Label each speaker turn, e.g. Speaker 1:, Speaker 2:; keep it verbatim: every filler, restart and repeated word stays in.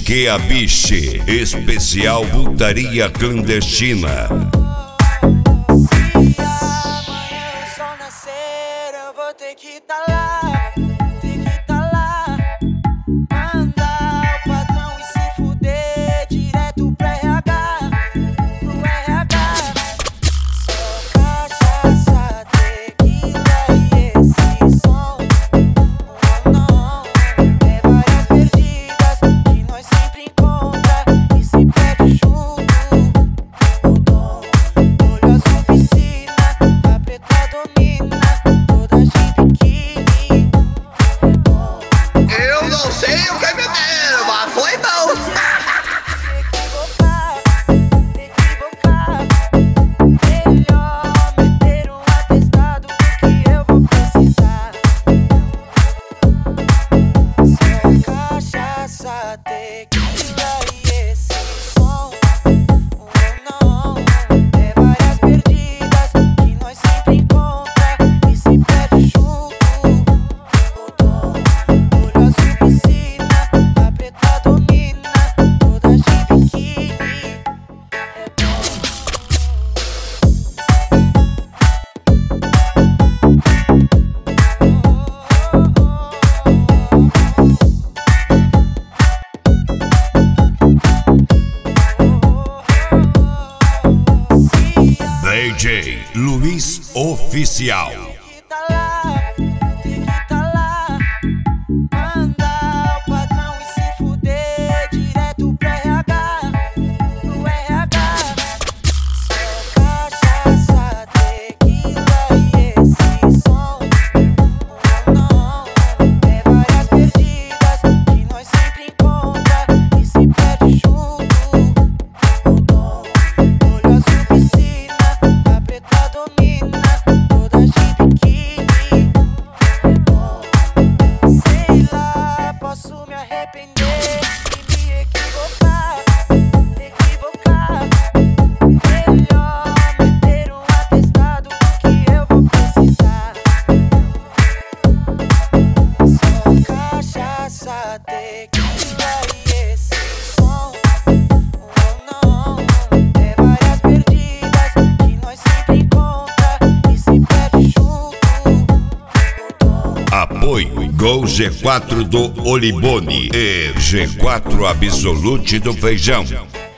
Speaker 1: Que a biche, especial putaria clandestina.
Speaker 2: Se amanhã o sol nascer, eu vou ter que tá lá, ter que tá lá. Mandar o patrão e se fuder direto pro R H, pro R H. Só cachaça, tequila e esse som. Oh não, é várias perdidas que nós sempre encontra e se perde junto. O dom, olho azul piscina, a preta domina, toda de biquíni. É bom.
Speaker 3: Eu não sei o que é beber, mas foi bom.
Speaker 2: Se equivocar, equivocar, melhor meter um atestado que eu vou precisar. Só cachaça, tequila e esse som. Oh não, é várias perdidas que nós sempre encontra e se perde junto. O dom, olho azul piscina, a preta domina, toda de biquíni. É bom.
Speaker 1: D J Luiz Oficial.
Speaker 2: Que tá lá, tem que tá lá. Mandar o patrão e se fuder direto pro R H, pro R H. Só cachaça, tequila e esse som. Oh não, é várias perdidas que nós sempre encontra e se perde junto. O dom, olho azul piscina, a preta domina, toda de biquíni. É bom. Sei lá, posso me arrepender e me equivocar, equivocar. Melhor meter um atestado que eu vou precisar. Só cachaça, tequila e esse som. Oh não, é várias perdidas que nós sempre encontra e se perde junto. O dom.
Speaker 1: Apoio Gol G quatro do Olibone e G quatro Absolute do Feijão.